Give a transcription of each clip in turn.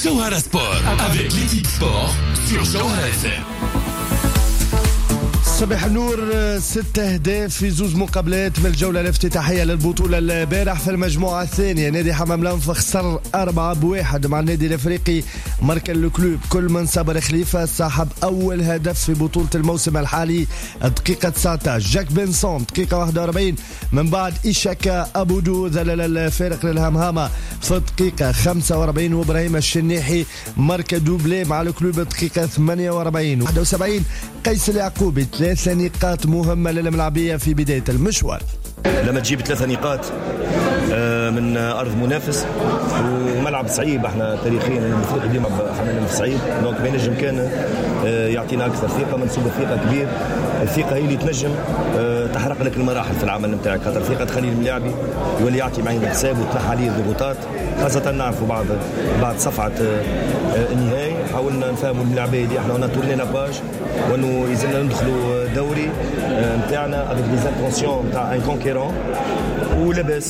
Jawhara Sport avec l'équipe sport sur Jawhara FM. صباح النور. 6 أهداف في 2 مقابلات من الجولة الافتتاحية للبطولة البارح. في المجموعة الثانية نادي حمام الأنف خسر 4-1 مع النادي الأفريقي ماركان الكلوب. كل من صبر خليفة صاحب أول هدف في بطولة الموسم الحالي دقيقة 19. جاك بنسون دقيقة 41 من بعد إيشاكا أبودو ذلل الفارق للهمهامة في دقيقة 45. وإبراهيم الشنيحي مارك دوبلي مع الكلوب دقيقة 48. 71 قيس اليعقوبي 3 نقاط مهمة للملعبية في بداية المشوار. لما تجيب 3 نقاط من أرض منافس وملعب صعيب، احنا تاريخيا الفريق ديما حملنا في صعيب، دونك ما ينجم كان يعطينا أكثر ثقة. منسوب الثقة كبير، الثقة هي اللي تنجم تحرق لك المراحل في العمل نتاعك، خاطر الثقة تخلي الملاعبي يولي يعطي معين الحساب وتنحى عليه الضغوطات، خاصة نعرفوا بعد صفعة النهائي حاولنا نفهموا الملاعبية دي، احنا هنا تورنينا باج وانه يزلنا ندخلوا دوري نتاعنا افيك دي زانتونسيون نتاع ان كونكيرون ولاباس.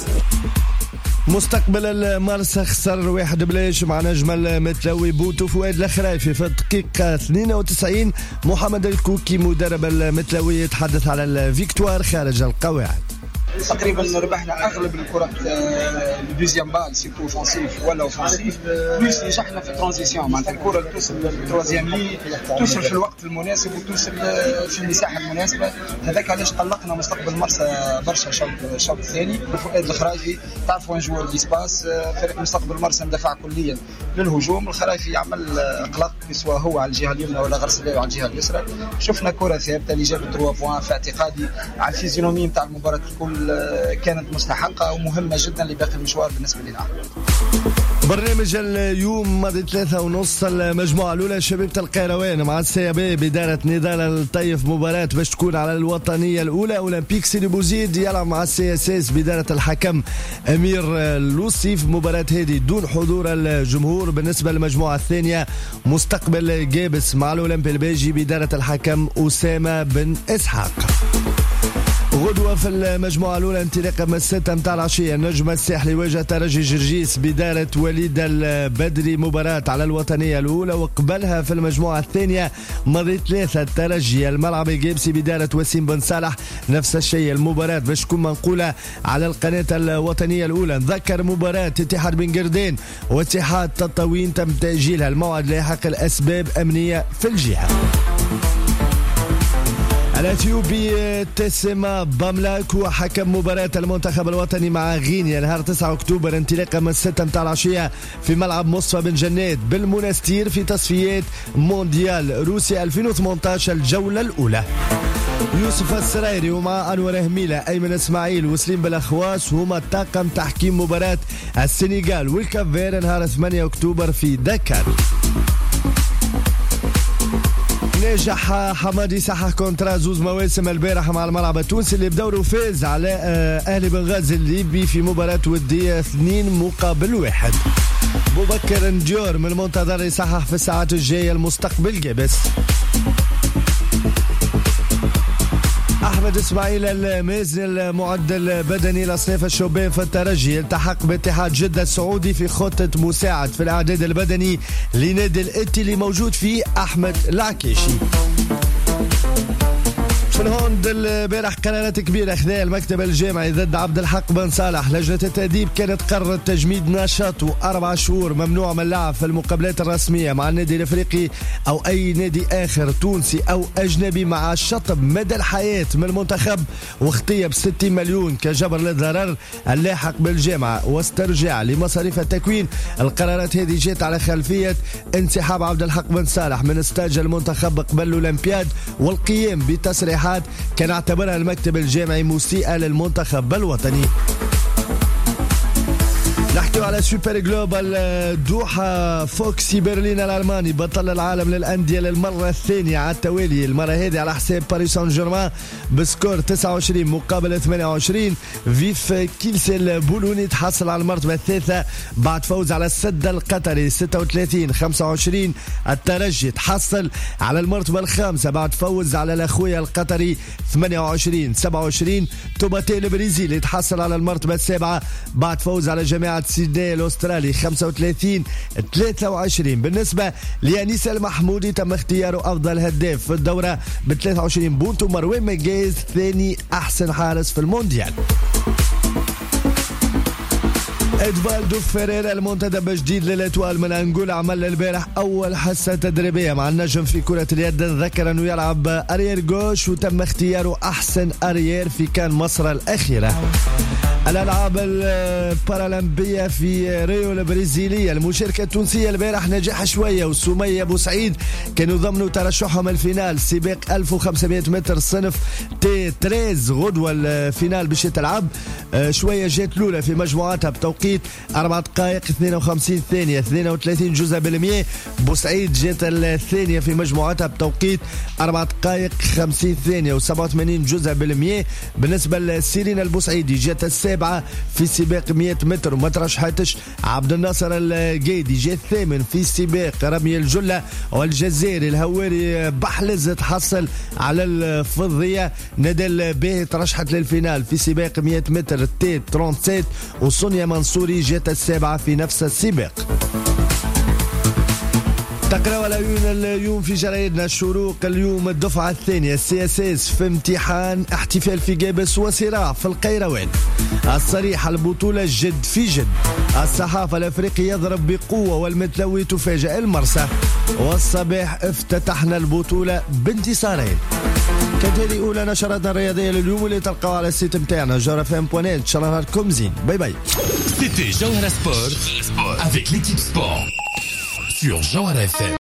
مستقبل المارسا خسر 1-0 مع نجم المتلوي بوتو فؤاد الخرايفي في الدقيقة 92. محمد الكوكي مدرب المتلوي يتحدث على الفيكتوار خارج القواعد. تقريبا ربحنا اغلب الكرات الدوزيام بال سيكو اوفنسيف ولا اوفنسيف، بليس نجحنا في الترانزيسيون، معناتها الكره اللي توصل للتروازيام لي توصل في الوقت المناسب وتوصل في المساحه المناسبه. هذاك علاش قلقنا مستقبل مرسى برشا الشوط الثاني. فؤاد الخرايفي تعرفوا وين جوار ديسباس، فريق مستقبل مرسى مدافع كليا للهجوم. الخرايفي يعمل قلق سواء هو على الجهه اليمنى ولا غرسلاوي على الجهه اليسرى. شفنا كره ثابته اللي جابت 3 بوان في اعتقادي على الفيزيونومي نتاع المباراه الكل كانت مستحقة ومهمة جدا لباقي المشوار بالنسبة لنا. برنامج اليوم ماضي 3:30 المجموعة الأولى شبيبة القيروان مع السيابي بدارة نضال الطيف مباراة باش تكون على الوطنية الأولى. أولمبيك سيدي بوزيد يلعب مع CSS بدارة الحكم أمير اللوصي في مباراة هذه دون حضور الجمهور. بالنسبة للمجموعة الثانية مستقبل جابس مع الأولمبي البيجي بدارة الحكم أسامة بن إسحاق. غدوة في المجموعة الأولى انطلاقا من 6 متاع العشية النجم الساحلي واجه ترجي جرجيس بدارة وليد البدري مباراة على الوطنية الأولى. وقبلها في المجموعة الثانية ماضي 3 الترجي الملعب الجيبسي بدارة وسيم بن صالح نفس الشيء. المباراة باش تكون منقولة على القناة الوطنية الأولى. نذكر مباراة اتحاد بن قردين واتحاد تطاوين تم تأجيلها الموعد لاحق الأسباب أمنية في الجهة. الأثيوبي تسمى باملاك هو حكم مباراة المنتخب الوطني مع غينيا نهار 9 أكتوبر انطلاقا من 6 متاع العشية في ملعب مصطفى بن جنات بالمنستير في تصفيات مونديال روسيا 2018 الجولة الأولى. يوسف السرايري ومع أنور هميلة أيمن إسماعيل وسليم بالأخواس هما طاقم تحكيم مباراة السنغال والكافير نهار 8 أكتوبر في دكار. نجح حمادي صحح كونترا 2 مواسم البارح مع الملعب التونسي اللي بدوره فاز على أهلي بنغازي الليبي في مباراة ودية 2-1. بوبكر نجور من المنتظر يصحح في الساعات الجاية المستقبل جابس. أحمد إسماعيل المازني المعدل البدني لصناف الشباب في الترجي التحق باتحاد جدة السعودي في خطة مساعد في الإعداد البدني لنادي الإتي اللي موجود فيه أحمد العكيشي. في الهوند البارح قرارات كبيرة أخذها المكتب الجامعي ضد عبد الحق بن صالح. لجنة التأديب كانت قررت تجميد نشاطه 4 شهور، ممنوع من اللعب في المقابلات الرسمية مع النادي الأفريقي أو أي نادي آخر تونسي أو أجنبي، مع الشطب مدى الحياة من المنتخب واختيب 60 مليون كجبر للضرر اللاحق بالجامعة واسترجاع لمصاريف التكوين. القرارات هذه جاءت على خلفية انسحاب عبد الحق بن صالح من استاج المنتخب قبل الأولمبياد والقيام بتصريحات كان اعتبرها المكتب الجامعي مسيئة للمنتخب الوطني. نحكي على سوبر جلوبال دوحة. فوكسي برلين الألماني بطل العالم للأندية للمرة الثانية على التوالي، المرة هذه على حساب باريس سان جيرمان بسكور 29 مقابل 28. فيف كيلسي البولوني تحصل على المرتبة الثالثة بعد فوز على السد القطري 36-25. الترجي تحصل على المرتبة الخامسة بعد فوز على الأخوية القطري 28-27. توباتي البرازيلي تحصل على المرتبة السابعة بعد فوز على جماعة سيدني الجنيه الأسترالي 35-23. بالنسبة لأنيس المحمودي تم اختياره أفضل هداف في الدورة ب 23 بونت، ومروان مجاز ثاني أحسن حارس في المونديال. ادفالدو فيريرا المنتدب جديد للاتوال من انجولا عمل البارح اول حصه تدريبيه مع النجم في كره اليد. ذكر انه يلعب اريير جوش وتم اختياره احسن اريير في كان مصر الاخيره. الألعاب البارالمبية في ريو البرازيلية، المشاركة التونسية البارح نجاح شوية، وسمية بوسعيد كانوا ضمنوا ترشحهم الفينال سباق 1500 متر صنف تي 13. غدوة الفينال باش تلعب شوية جات الأولى في مجموعاتها بتوقيت 4 دقائق 52 ثانية 32 جزء بالمية. بوسعيد جات الثانية في مجموعاتها بتوقيت 4 دقائق 50 ثانية و87 جزء بالمية. بالنسبة لسيرين البوسعيدي جات السابعة في سباق 100 متر وما ترشحتش. عبد الناصر القايدي جاء الثامن في سباق رمي الجلة، والجزائري الهواري بحلز تحصل على الفضية. ندال باهي ترشحت للفينال في سباق 100 متر تي 37، وسونيا منصوري جاءت السابعة في نفس السباق. تقرأ العيون اليوم في جرايدنا الشروق اليوم الدفعة الثانية CSS في امتحان احتفال في جابس وصراع في القيروان. الصريح البطولة جد في جد. الصحافة الافريقي يضرب بقوة والمتلوي تفاجأ المرسى. والصباح افتتحنا البطولة بانتصارين. كانت هذه أولى نشراتنا الرياضية لليوم اللي تلقاوها على السيت متاعنا جوهرفم.net. إن شاء الله نهاركم زين. باي باي. C'était Jawhara Sport avec l'équipe sport sur Jawhara FM.